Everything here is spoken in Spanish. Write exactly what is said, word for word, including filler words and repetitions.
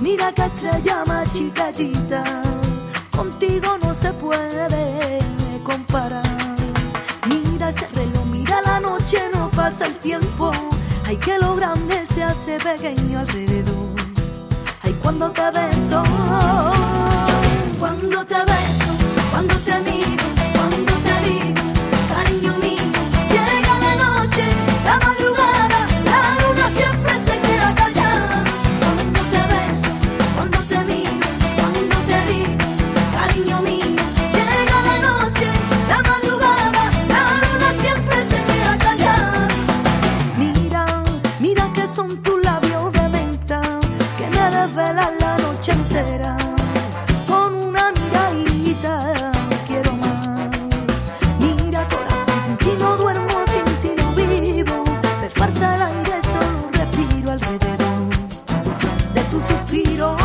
Mira qué estrella más chiquitita, contigo no se puede comparar. Mira ese reloj, mira la noche, no pasa el tiempo. Ay, que lo grande se hace pequeño alrededor. Ay, cuando te beso, cuando te beso, cuando te miro, cuando te digo, cariño mío, llega la noche, la madrugada, la luna siempre se queda callada. Cuando te beso, cuando te miro, cuando te digo, cariño mío, llega la noche, la madrugada, la luna siempre se queda callada. Mira, mira que son tus labios de menta, que me desvelan la noche entera. Con una miradita quiero más. Mira corazón, sin ti no duermo, sin ti no vivo. Me falta el aire, solo respiro alrededor de tu suspiro.